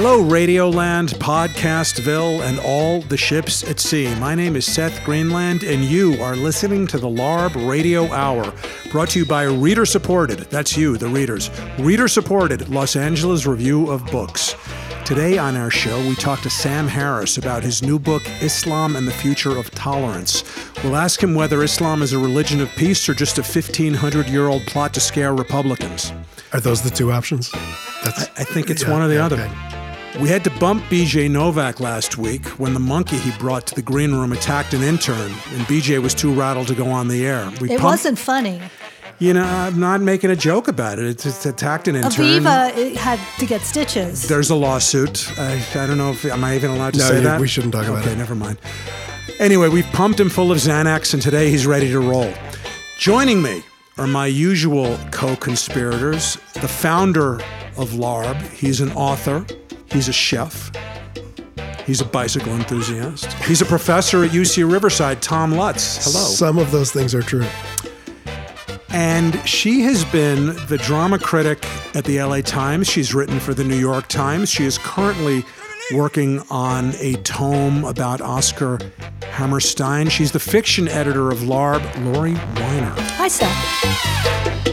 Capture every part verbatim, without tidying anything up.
Hello, Radioland, Podcastville, and all the ships at sea. My name is Seth Greenland, and you are listening to the LARB Radio Hour, brought to you by Reader-Supported. That's you, the readers. Reader-Supported, Los Angeles Review of Books. Today on our show, we talk to Sam Harris about his new book, Islam and the Future of Tolerance. We'll ask him whether Islam is a religion of peace or just a fifteen hundred year old plot to scare Republicans. Are those the two options? That's, I, I think it's yeah, one or the yeah, other. okay. We had to bump B J Novak last week when the monkey he brought to the green room attacked an intern, and B J was too rattled to go on the air. We it pumped, wasn't funny. You know, I'm not making a joke about it. It's, it's attacked an intern. Aviva it had to get stitches. There's a lawsuit. I, I don't know if, am I even allowed to no, say you, that? we shouldn't talk about okay, it. Okay, never mind. Anyway, we've pumped him full of Xanax, and today he's ready to roll. Joining me are my usual co-conspirators, the founder of LARB. He's an author. He's a chef. He's a bicycle enthusiast. He's a professor at U C Riverside, Tom Lutz. Hello. Some of those things are true. And she has been the drama critic at the L A Times. She's written for the New York Times. She is currently working on a tome about Oscar Hammerstein. She's the fiction editor of LARB, Lori Weiner. Hi, Steph.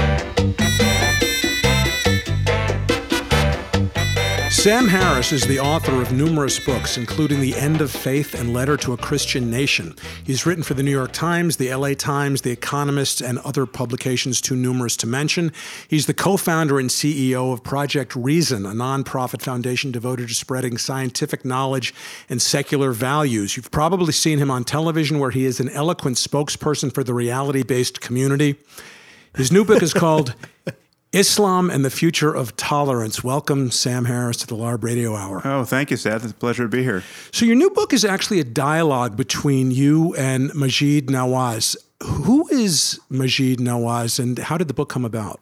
Sam Harris is the author of numerous books, including The End of Faith and Letter to a Christian Nation. He's written for the New York Times, the L A Times, The Economist, and other publications too numerous to mention. He's the co-founder and C E O of Project Reason, a nonprofit foundation devoted to spreading scientific knowledge and secular values. You've probably seen him on television, where he is an eloquent spokesperson for the reality-based community. His new book is called Islam and the Future of Tolerance. Welcome, Sam Harris, to the LARB Radio Hour. Oh, thank you, Seth. It's a pleasure to be here. So your new book is actually a dialogue between you and Maajid Nawaz. Who is Maajid Nawaz, and how did the book come about?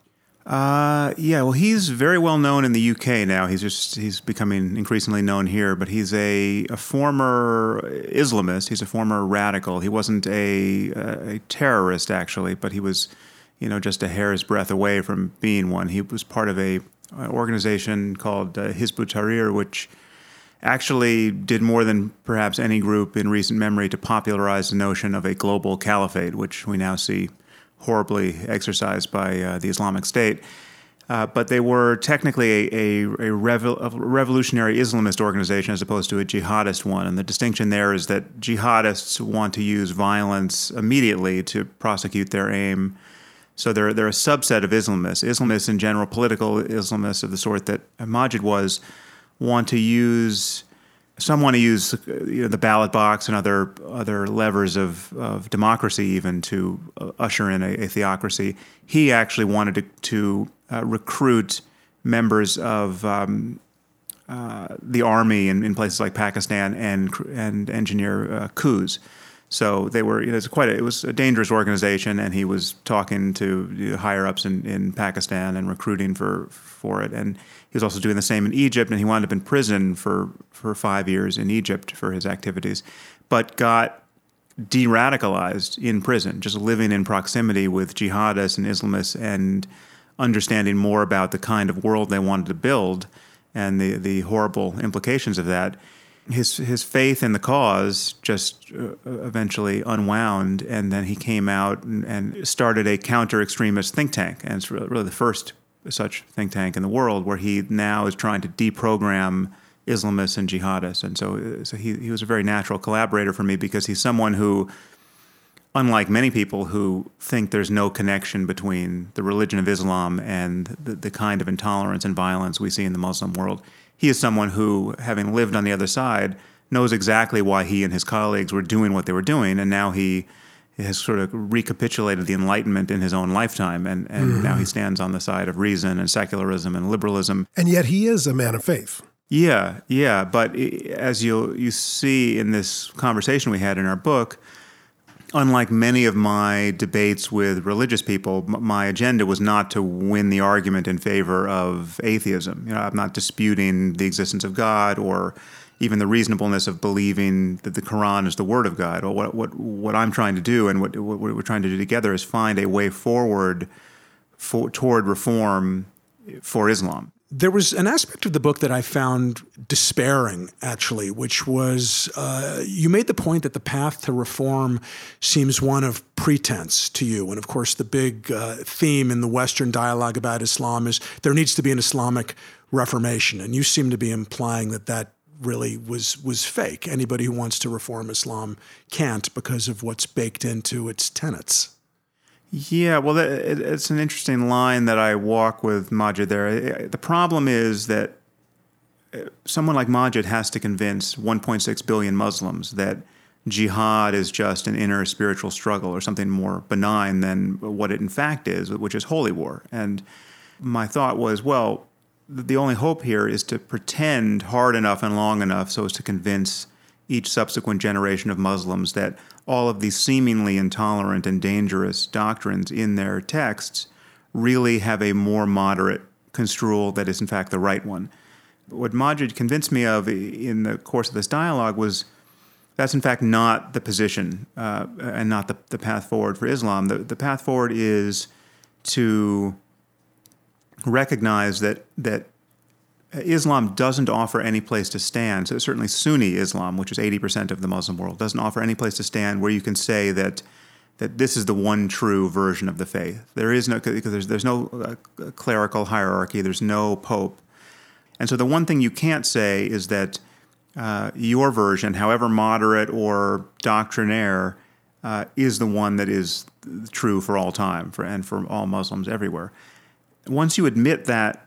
Uh, yeah, well, he's very well known in the U K now. He's just he's becoming increasingly known here. But he's a, a former Islamist. He's a former radical. He wasn't a, a terrorist, actually, but he was, you know, just a hair's breadth away from being one. He was part of a an organization called uh, Hizb ut-Tahrir, which actually did more than perhaps any group in recent memory to popularize the notion of a global caliphate, which we now see horribly exercised by uh, the Islamic State. Uh, but they were technically a, a, a, revo- a revolutionary Islamist organization as opposed to a jihadist one. And the distinction there is that jihadists want to use violence immediately to prosecute their aim. So they're, they're a subset of Islamists. Islamists in general, political Islamists of the sort that Maajid was, want to use, some want to use you know, the ballot box and other other levers of, of democracy even to uh, usher in a, a theocracy. He actually wanted to, to uh, recruit members of um, uh, the army in, in places like Pakistan and and engineer uh, coups. So they were, you know, it's quite a, it was a dangerous organization, and he was talking to you know, higher ups in, in Pakistan and recruiting for for it. And he was also doing the same in Egypt, and he wound up in prison for, for five years in Egypt for his activities, but got de-radicalized in prison, just living in proximity with jihadists and Islamists and understanding more about the kind of world they wanted to build and the, the horrible implications of that. His his faith in the cause just uh, eventually unwound, and then he came out and, and started a counter-extremist think tank, and it's really, really the first such think tank in the world, where he now is trying to deprogram Islamists and jihadists. And so, so he, he was a very natural collaborator for me, because he's someone who, unlike many people who think there's no connection between the religion of Islam and the, the kind of intolerance and violence we see in the Muslim world, he is someone who, having lived on the other side, knows exactly why he and his colleagues were doing what they were doing, and now he has sort of recapitulated the Enlightenment in his own lifetime, and, and mm-hmm. now he stands on the side of reason and secularism and liberalism. And yet he is a man of faith. Yeah, yeah, but as you you see in this conversation we had in our book, unlike many of my debates with religious people, my agenda was not to win the argument in favor of atheism. You know, I'm not disputing the existence of God or even the reasonableness of believing that the Quran is the word of God. Or what what what I'm trying to do, and what what we're trying to do together, is find a way forward for, toward reform for Islam. There was an aspect of the book that I found despairing, actually, which was uh, you made the point that the path to reform seems one of pretense to you. And of course, the big uh, theme in the Western dialogue about Islam is there needs to be an Islamic reformation. And you seem to be implying that that really was was fake. Anybody who wants to reform Islam can't because of what's baked into its tenets. Yeah, well, it's an interesting line that I walk with Maajid there. The problem is that someone like Maajid has to convince one point six billion Muslims that jihad is just an inner spiritual struggle or something more benign than what it in fact is, which is holy war. And my thought was, well, the only hope here is to pretend hard enough and long enough so as to convince each subsequent generation of Muslims that all of these seemingly intolerant and dangerous doctrines in their texts really have a more moderate construal that is in fact the right one. What Maajid convinced me of in the course of this dialogue was that's in fact not the position uh, and not the, the path forward for Islam. The, the path forward is to recognize that that Islam doesn't offer any place to stand. So certainly Sunni Islam, which is eighty percent of the Muslim world, doesn't offer any place to stand where you can say that that this is the one true version of the faith. There is no, because there's, there's no uh, clerical hierarchy, there's no pope. And so the one thing you can't say is that uh, your version, however moderate or doctrinaire, uh, is the one that is true for all time for, and for all Muslims everywhere. Once you admit that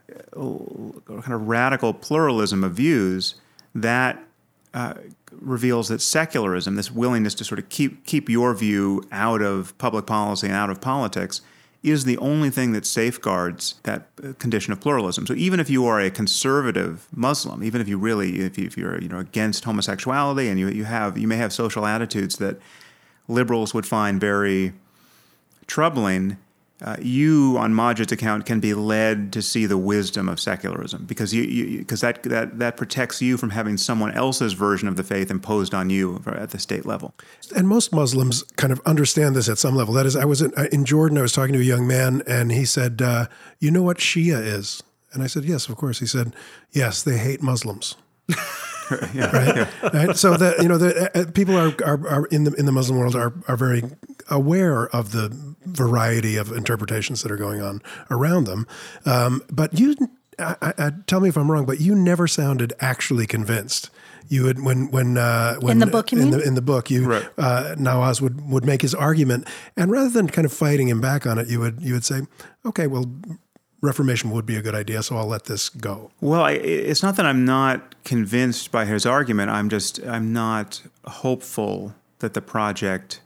kind of radical pluralism of views, that uh, reveals that secularism, this willingness to sort of keep keep your view out of public policy and out of politics, is the only thing that safeguards that condition of pluralism. So even if you are a conservative Muslim, even if you really, if, you, if you're you know against homosexuality and you you have you may have social attitudes that liberals would find very troubling, Uh, you, on Maajid's account, can be led to see the wisdom of secularism because you, you, because that, that that protects you from having someone else's version of the faith imposed on you at the state level. And most Muslims kind of understand this at some level. That is, I was in, in Jordan, I was talking to a young man, and he said, uh, you know what Shia is? And I said, yes, of course. He said, yes, they hate Muslims. yeah, right? Yeah. Right? So that you know, the uh, people are, are are in the in the Muslim world are are very aware of the variety of interpretations that are going on around them. Um, but you, I, I, tell me if I'm wrong, but you never sounded actually convinced. You would when when uh, when in the book, you in mean? the in the book, you right. uh, Nawaz would would make his argument, and rather than kind of fighting him back on it, you would you would say, okay, well, Reformation would be a good idea, so I'll let this go. Well, I, it's not that I'm not convinced by his argument. I'm just I'm not hopeful that the project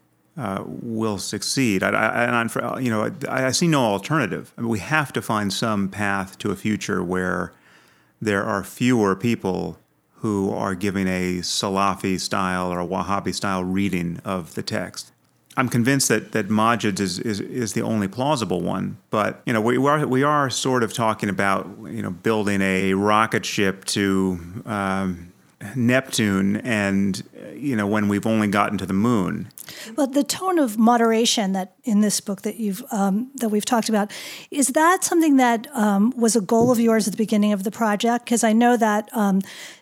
uh, will succeed. I, I, and I'm, you know, I, I see no alternative. I mean, we have to find some path to a future where there are fewer people who are giving a Salafi style or a Wahhabi style reading of the text. I'm convinced that that Maajid is, is is the only plausible one, but you know we are we are sort of talking about you know building a rocket ship to um, Neptune, and you know when we've only gotten to the moon. Well, the tone of moderation that in this book that you've um, that we've talked about, is that something that um, was a goal of yours at the beginning of the project? Because I know that um,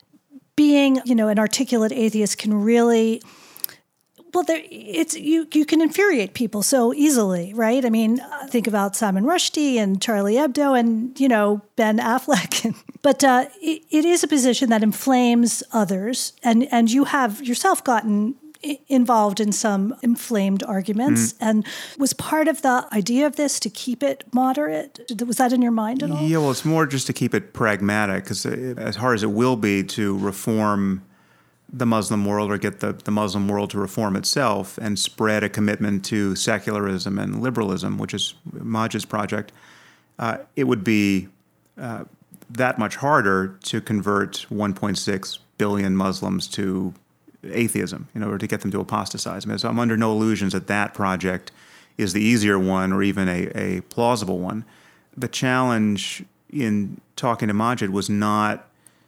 being you know an articulate atheist can really Well, there, it's you. You can infuriate people so easily, right? I mean, think about Salman Rushdie and Charlie Hebdo, and you know Ben Affleck. But uh, it, it is a position that inflames others, and and you have yourself gotten involved in some inflamed arguments. Mm-hmm. And was part of the idea of this to keep it moderate? Was that in your mind at all? Yeah, well, it's more just to keep it pragmatic, because as hard as it will be to reform the Muslim world or get the, the Muslim world to reform itself and spread a commitment to secularism and liberalism, which is Maajid's project, uh, it would be uh, that much harder to convert one point six billion Muslims to atheism in order to get them to apostatize. I mean, so I'm under no illusions that that project is the easier one or even a, a plausible one. The challenge in talking to Maajid was not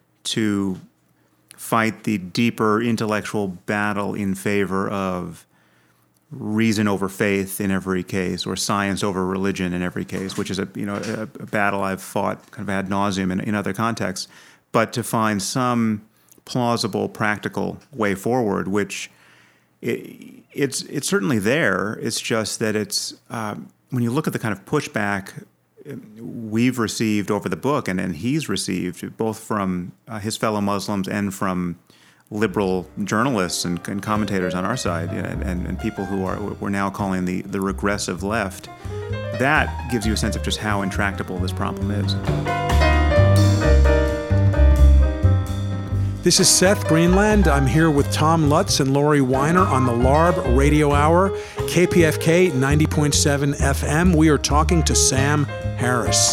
to fight the deeper intellectual battle in favor of reason over faith in every case, or science over religion in every case, which is a you know a, a battle I've fought kind of ad nauseum in, in other contexts, but to find some plausible, practical way forward, which it, it's it's certainly there. It's just that it's um, when you look at the kind of pushback we've received over the book, and, and he's received both from uh, his fellow Muslims and from liberal journalists and, and commentators on our side, you know, and, and people who are we're now calling the, the regressive left, that gives you a sense of just how intractable this problem is. This is Seth Greenland. I'm here with Tom Lutz and Lori Weiner on the L A R B Radio Hour, K P F K ninety point seven F M. We are talking to Sam Harris.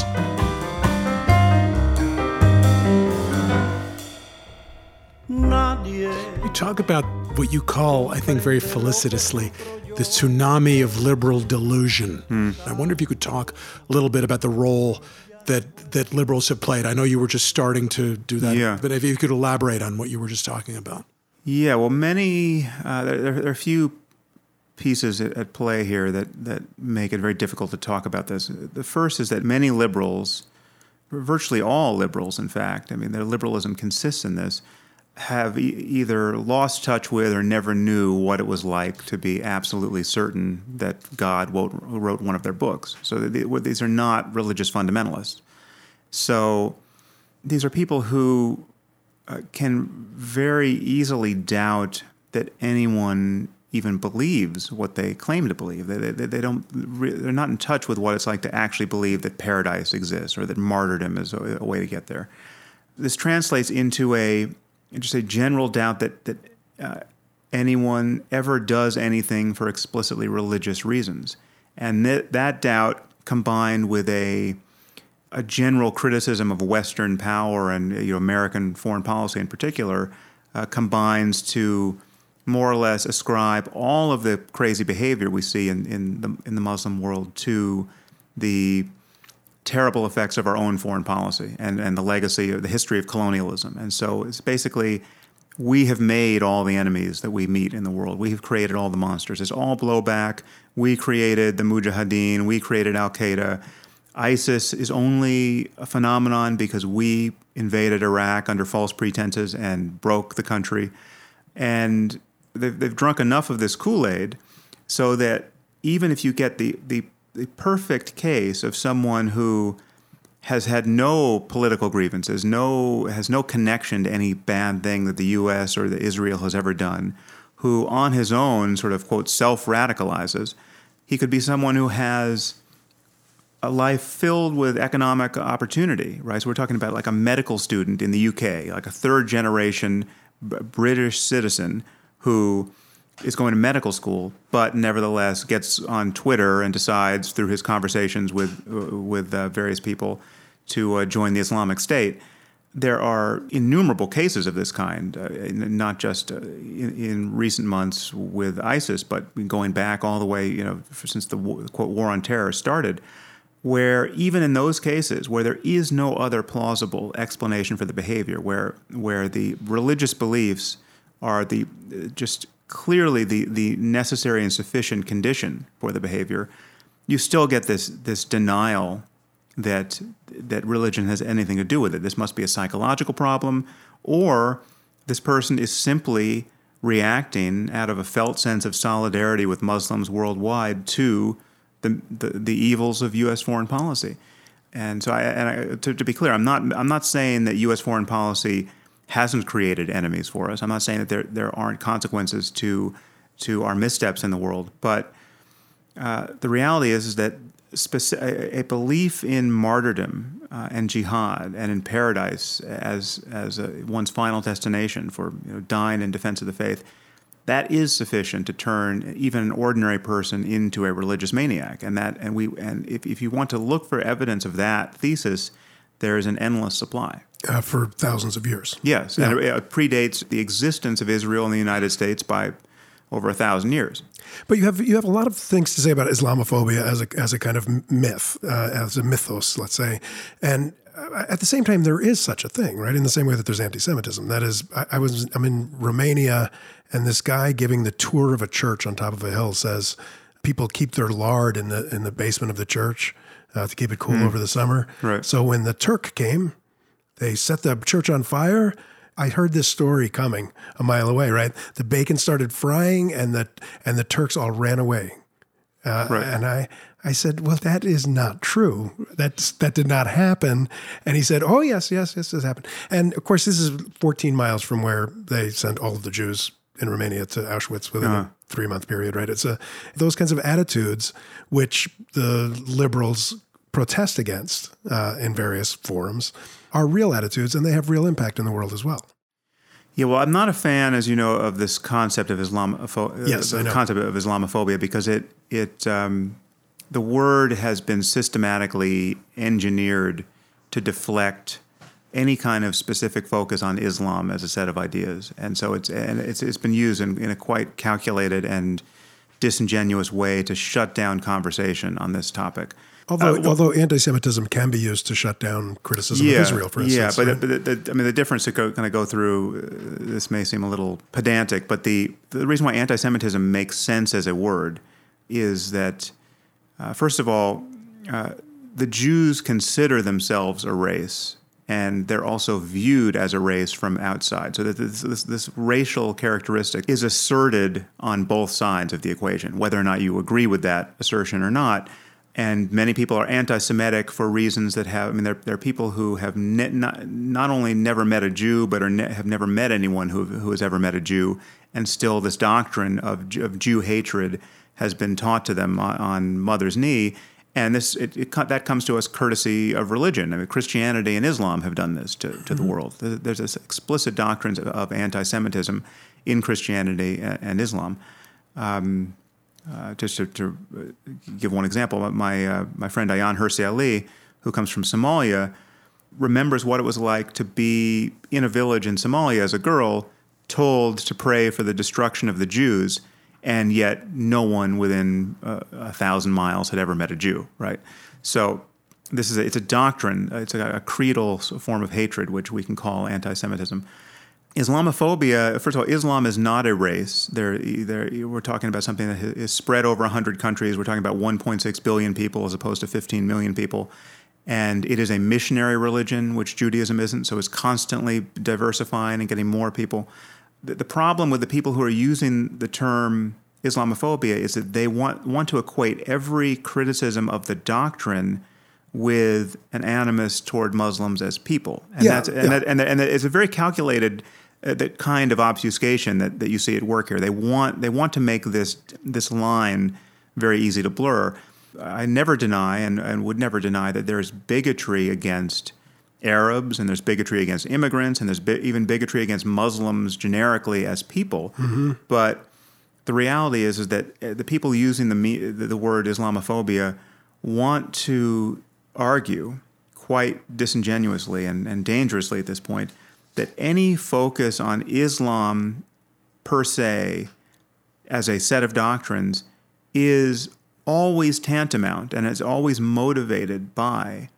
You talk about what you call, I think very felicitously, the tsunami of liberal delusion. Hmm. I wonder if you could talk a little bit about the role that that liberals have played. I know you were just starting to do that, yeah. but if you could elaborate on what you were just talking about. Yeah, well, many, uh, there, there are a few pieces at, at play here that, that make it very difficult to talk about this. The first is that many liberals, virtually all liberals, in fact, I mean, their liberalism consists in this, have e- either lost touch with or never knew what it was like to be absolutely certain that God wrote, wrote one of their books. So they, these are not religious fundamentalists. So these are people who uh, can very easily doubt that anyone even believes what they claim to believe. They, they, they don't, they're not in touch with what it's like to actually believe that paradise exists or that martyrdom is a, a way to get there. This translates into a just a general doubt that that uh, anyone ever does anything for explicitly religious reasons, and that that doubt combined with a a general criticism of Western power and you know American foreign policy in particular uh, combines to more or less ascribe all of the crazy behavior we see in in the in the Muslim world to the terrible effects of our own foreign policy and, and the legacy of the history of colonialism. And so it's basically, we have made all the enemies that we meet in the world. We have created all the monsters. It's all blowback. We created the Mujahideen. We created Al-Qaeda. ISIS is only a phenomenon because we invaded Iraq under false pretenses and broke the country. And they've, they've drunk enough of this Kool-Aid so that even if you get the the the perfect case of someone who has had no political grievances, no has no connection to any bad thing that the U S or that Israel has ever done, who on his own sort of, quote, self-radicalizes. He could be someone who has a life filled with economic opportunity, right? So we're talking about like a medical student in the U K, like a third-generation British citizen who is going to medical school, but nevertheless gets on Twitter and decides through his conversations with uh, with uh, various people to uh, join the Islamic State. There are innumerable cases of this kind, uh, not just uh, in, in recent months with ISIS, but going back all the way, you know, since the quote war on terror started, where even in those cases where there is no other plausible explanation for the behavior, where where the religious beliefs are the just clearly the, the necessary and sufficient condition for the behavior, you still get this this denial that that religion has anything to do with it. This must be a psychological problem, or this person is simply reacting out of a felt sense of solidarity with Muslims worldwide to the the, the evils of U S foreign policy. And so, I, and I, to, to be clear, I'm not I'm not saying that U S foreign policy hasn't created enemies for us. I'm not saying that there there aren't consequences to to our missteps in the world, but uh, the reality is, is that speci- a, a belief in martyrdom uh, and jihad and in paradise as as a, one's final destination for you know, dying in defense of the faith, that is sufficient to turn even an ordinary person into a religious maniac. And that and we and if, if you want to look for evidence of that thesis, there is an endless supply. Uh, for thousands of years. Yes, yeah. And it predates the existence of Israel in the United States by over a thousand years. But you have you have a lot of things to say about Islamophobia as a as a kind of myth, uh, as a mythos, let's say. And at the same time, there is such a thing, right? In the same way that there's anti-Semitism. That is, I, I was, I'm in Romania, and this guy giving the tour of a church on top of a hill says people keep their lard in the in the basement of the church uh, to keep it cool mm. over the summer. Right. So when the Turk came, they set the church on fire. I heard this story coming a mile away, right? The bacon started frying, and the and the Turks all ran away. Uh, right. And I, I said, well, that is not true. That's that did not happen. And he said, oh, yes, yes, yes, this happened. And of course, this is fourteen miles from where they sent all of the Jews in Romania to Auschwitz within uh-huh. a three-month period, right? It's a those kinds of attitudes which the liberals protest against uh, in various forums are real attitudes, and they have real impact in the world as well. Yeah, well, I'm not a fan, as you know, of this concept of Islamopho- yes, uh, I know. concept of Islamophobia because it it um, the word has been systematically engineered to deflect any kind of specific focus on Islam as a set of ideas, and so it's and it's it's been used in, in a quite calculated and disingenuous way to shut down conversation on this topic. Although, uh, well, although anti-Semitism can be used to shut down criticism yeah, of Israel, for instance. Yeah, but, right? but the, the, I mean, the difference to go, kind of go through, uh, this may seem a little pedantic, but the, the reason why anti-Semitism makes sense as a word is that, uh, first of all, uh, the Jews consider themselves a race, and they're also viewed as a race from outside. So that this, this, this racial characteristic is asserted on both sides of the equation, whether or not you agree with that assertion or not. And many people are anti-Semitic for reasons that have, I mean, there, there are people who have ne- not, not only never met a Jew, but are ne- have never met anyone who, who has ever met a Jew. And still this doctrine of, of Jew hatred has been taught to them on, on mother's knee. And this it, it, that comes to us courtesy of religion. I mean, Christianity and Islam have done this to, to mm-hmm. the world. There's this explicit doctrines of, of anti-Semitism in Christianity and, and Islam. Um, Uh, just to, to give one example, my uh, my friend Ayaan Hirsi Ali, who comes from Somalia, remembers what it was like to be in a village in Somalia as a girl, told to pray for the destruction of the Jews, and yet no one within uh, a thousand miles had ever met a Jew, right? So this is a, it's a doctrine, it's a, a creedal form of hatred, which we can call anti-Semitism. Islamophobia, first of all, Islam is not a race. They're, they're, we're talking about something that is spread over one hundred countries. We're talking about one point six billion people as opposed to fifteen million people. And it is a missionary religion, which Judaism isn't, so it's constantly diversifying and getting more people. The, the problem with the people who are using the term Islamophobia is that they want, want to equate every criticism of the doctrine with an animus toward Muslims as people. And, yeah, that's, and, yeah. that, and, that, and that it's a very calculated Uh, that kind of obfuscation that, that you see at work here. They want they want to make this this line very easy to blur. I never deny and, and would never deny that there's bigotry against Arabs, and there's bigotry against immigrants, and there's bi- even bigotry against Muslims generically as people. Mm-hmm. But the reality is is that the people using the the word Islamophobia want to argue quite disingenuously and, and dangerously at this point that any focus on Islam per se as a set of doctrines is always tantamount and is always motivated by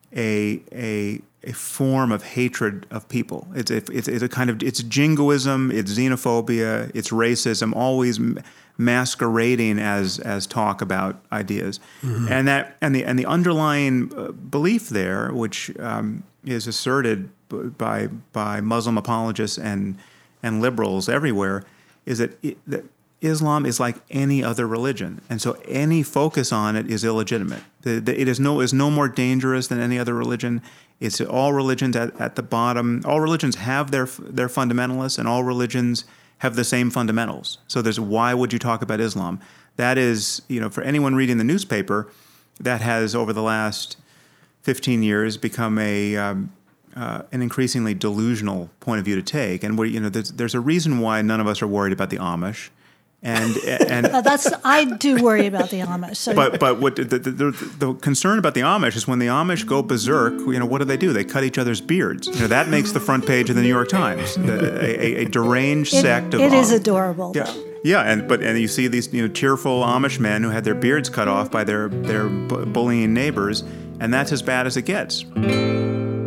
a a a form of hatred of people. It's a, it's, it's a kind of it's jingoism, it's xenophobia, it's racism, always masquerading as as talk about ideas, mm-hmm. and that and the and the underlying belief there, which um, is asserted by by Muslim apologists and and liberals everywhere, is that, it, that Islam is like any other religion, and so any focus on it is illegitimate. It is no is no more dangerous than any other religion. It's all religions at, at the bottom. All religions have their their fundamentalists, and all religions have the same fundamentals. So there's why would you talk about Islam? That is, you know, for anyone reading the newspaper, that has over the last fifteen years become a um, uh, an increasingly delusional point of view to take. And we, you know, there's, there's a reason why none of us are worried about the Amish. And and uh, that's I do worry about the Amish. So. But but what the, the, the, the concern about the Amish is when the Amish go berserk, you know, what do they do? They cut each other's beards. You know, that makes the front page of the New York Times. The, a, a deranged it, sect of it Am- is adorable. Yeah, though. yeah, and but and you see these you know cheerful Amish men who had their beards cut off by their their bu- bullying neighbors, and that's as bad as it gets.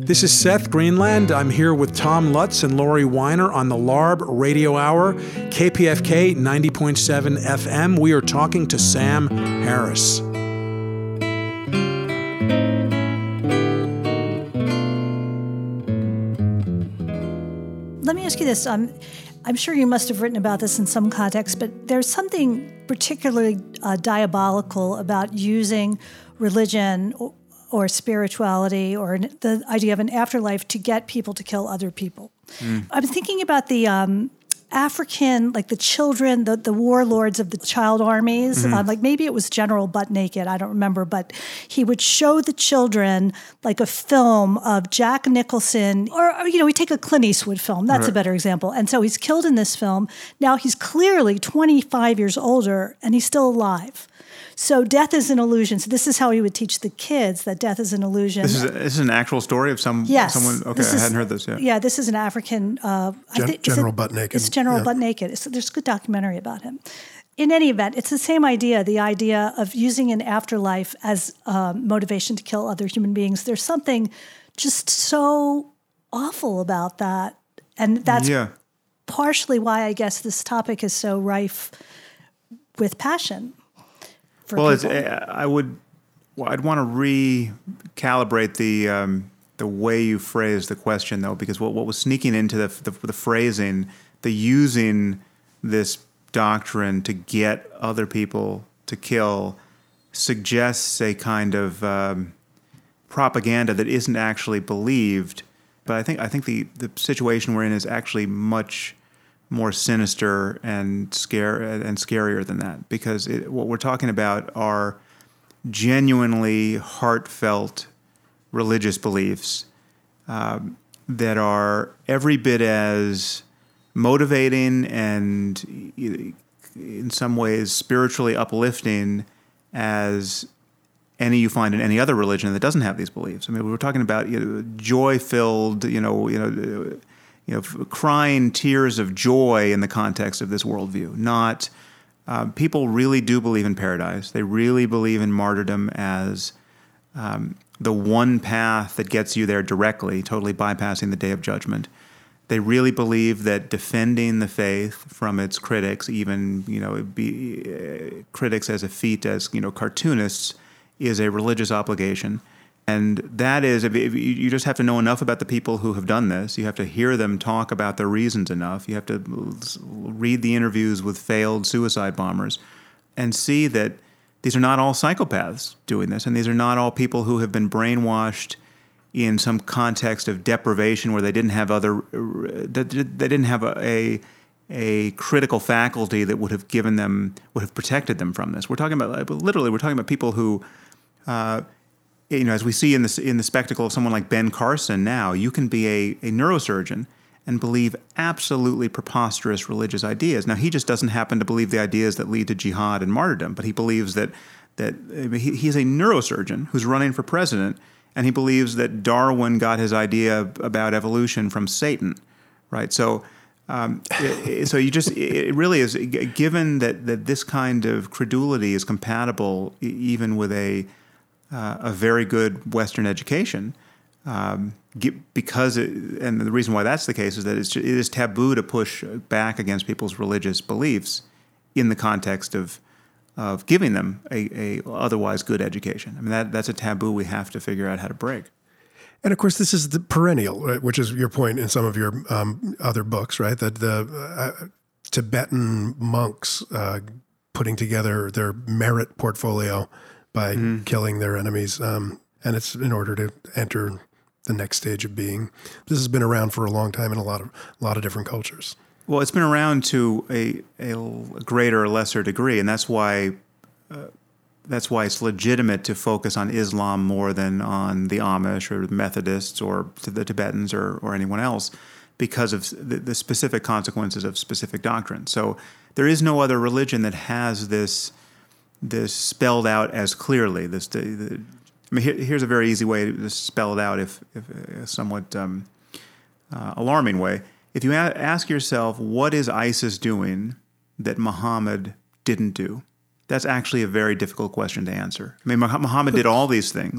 This is Seth Greenland. I'm here with Tom Lutz and Lori Weiner on the L A R B Radio Hour, K P F K ninety point seven F M. We are talking to Sam Harris. Let me ask you this. Um, I'm sure you must have written about this in some context, but there's something particularly uh, diabolical about using religion or, or spirituality or an, the idea of an afterlife to get people to kill other people. Mm. I'm thinking about the um, African, like the children, the, the warlords of the child armies. Mm-hmm. Uh, like maybe it was General Butt Naked, I don't remember, but he would show the children like a film of Jack Nicholson, or, or you know, we take a Clint Eastwood film. That's right. A better example. And so he's killed in this film. Now he's clearly twenty-five years older and he's still alive. So death is an illusion. So this is how he would teach the kids that death is an illusion. This is, a, this is an actual story of some yes, someone. Okay, is, I hadn't heard this yet. Yeah, this is an African. Uh, Gen- I think, General it, Butt Naked. It's General yeah. Butt Naked. It's, there's a good documentary about him. In any event, it's the same idea, the idea of using an afterlife as um, motivation to kill other human beings. There's something just so awful about that. And that's yeah. partially why I guess this topic is so rife with passion. Well, it's, I would, well, I'd want to recalibrate the um, the way you phrase the question, though, because what, what was sneaking into the, the the phrasing, the using this doctrine to get other people to kill, suggests a kind of um, propaganda that isn't actually believed. But I think I think the, the situation we're in is actually much more sinister and scare and scarier than that, because it, what we're talking about are genuinely heartfelt religious beliefs um, that are every bit as motivating and in some ways spiritually uplifting as any you find in any other religion that doesn't have these beliefs. I mean, we were talking about you know, joy-filled, you know, you know. You know, crying tears of joy in the context of this worldview. Not uh, people really do believe in paradise. They really believe in martyrdom as um, the one path that gets you there directly, totally bypassing the day of judgment. They really believe that defending the faith from its critics, even you know, be, uh, critics as effete as you know cartoonists, is a religious obligation. And that is, if you just have to know enough about the people who have done this. You have to hear them talk about their reasons enough. You have to read the interviews with failed suicide bombers and see that these are not all psychopaths doing this, and these are not all people who have been brainwashed in some context of deprivation where they didn't have other, they didn't have a, a a critical faculty that would have given them, would have protected them from this. We're talking about, literally, we're talking about people who. Uh, You know, as we see in the in the spectacle of someone like Ben Carson now, you can be a, a neurosurgeon and believe absolutely preposterous religious ideas. Now, he just doesn't happen to believe the ideas that lead to jihad and martyrdom, but he believes that that I mean, he, he's a neurosurgeon who's running for president, and he believes that Darwin got his idea about evolution from Satan, right? So, um, it, so you just it really is given that that this kind of credulity is compatible even with a Uh, a very good Western education, um, because it, and the reason why that's the case is that it's, it is taboo to push back against people's religious beliefs in the context of of giving them a, a otherwise good education. I mean that that's a taboo we have to figure out how to break. And of course, this is the perennial, right, which is your point in some of your um, other books, right? That the uh, Tibetan monks uh, putting together their merit portfolio by mm-hmm. killing their enemies. Um, and it's in order to enter the next stage of being. This has been around for a long time in a lot of a lot of different cultures. Well, it's been around to a, a greater or lesser degree, and that's why uh, that's why it's legitimate to focus on Islam more than on the Amish or the Methodists or the Tibetans or, or anyone else, because of the, the specific consequences of specific doctrines. So there is no other religion that has this this spelled out as clearly. This, the, the, I mean, here, here's a very easy way to spell it out, if, if a somewhat um, uh, alarming way. If you a- ask yourself, what is ISIS doing that Muhammad didn't do? That's actually a very difficult question to answer. I mean, Muhammad did all these things.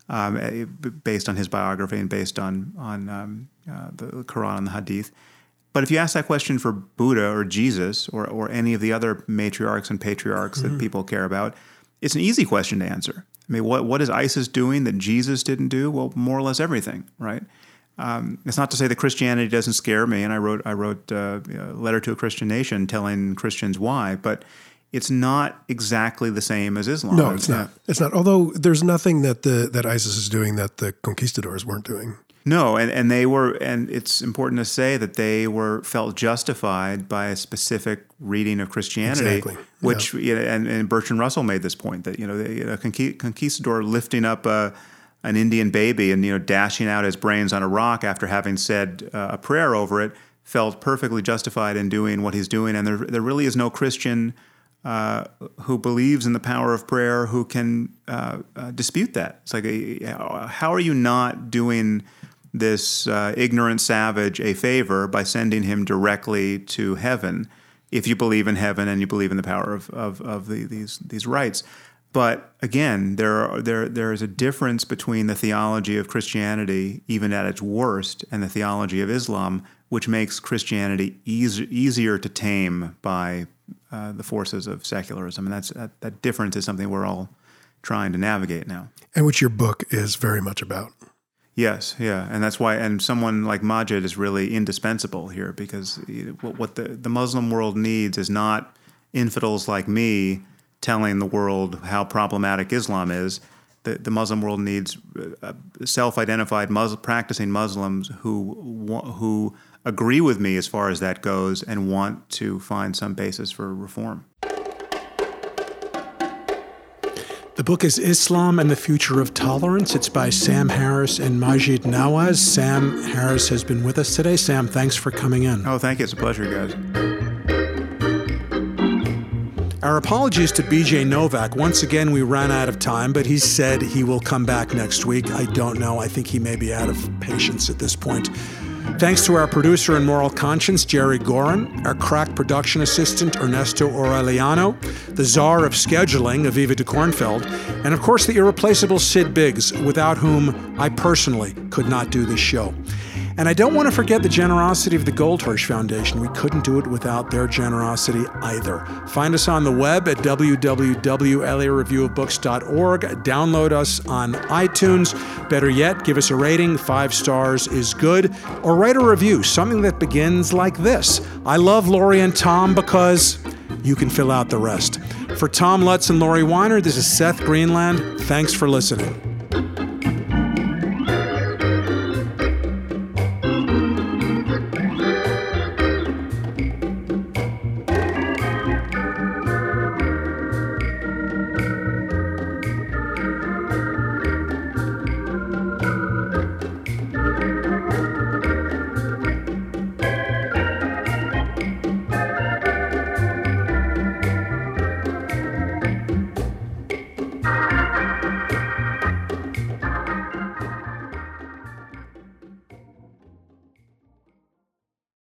um, based on his biography and based on on um, uh, the Quran and the Hadith. But if you ask that question for Buddha or Jesus or or any of the other matriarchs and patriarchs mm-hmm. that people care about, it's an easy question to answer. I mean, what what is ISIS doing that Jesus didn't do? Well, more or less everything, right? Um, it's not to say that Christianity doesn't scare me, and I wrote I wrote uh, a letter to a Christian nation telling Christians why, but it's not exactly the same as Islam. No, it's not. It's not. Although there's nothing that the that ISIS is doing that the conquistadors weren't doing. No, and, and they were, and it's important to say that they were felt justified by a specific reading of Christianity, exactly. which, yeah. you know, and, and Bertrand Russell made this point that, you know, the, a conquistador lifting up a, an Indian baby and, you know, dashing out his brains on a rock after having said uh, a prayer over it felt perfectly justified in doing what he's doing. And there, there really is no Christian uh, who believes in the power of prayer who can uh, uh, dispute that. It's like, a, how are you not doing this uh, ignorant savage a favor by sending him directly to heaven if you believe in heaven and you believe in the power of, of, of the, these these rights? But again, there are, there there is a difference between the theology of Christianity, even at its worst, and the theology of Islam, which makes Christianity easy, easier to tame by uh, the forces of secularism. And that's that, that difference is something we're all trying to navigate now. And which your book is very much about. Yes, yeah, and that's why, and someone like Maajid is really indispensable here, because what the, the Muslim world needs is not infidels like me telling the world how problematic Islam is. The, the Muslim world needs uh, self-identified Muslim, practicing Muslims who who agree with me as far as that goes and want to find some basis for reform. The book is Islam and the Future of Tolerance. It's by Sam Harris and Maajid Nawaz. Sam Harris has been with us today. Sam, thanks for coming in. Oh, thank you. It's a pleasure, guys. Our apologies to B J Novak. Once again, we ran out of time, but he said he will come back next week. I don't know. I think he may be out of patience at this point. Thanks to our producer and moral conscience, Jerry Gorin, our crack production assistant, Ernesto Aureliano, the czar of scheduling, Aviva de Kornfeld, and of course the irreplaceable Sid Biggs, without whom I personally could not do this show. And I don't want to forget the generosity of the Goldhirsch Foundation. We couldn't do it without their generosity either. Find us on the web at w w w dot l a review of books dot org. Download us on iTunes. Better yet, give us a rating. Five stars is good. Or write a review, something that begins like this. I love Lori and Tom because you can fill out the rest. For Tom Lutz and Lori Weiner, this is Seth Greenland. Thanks for listening.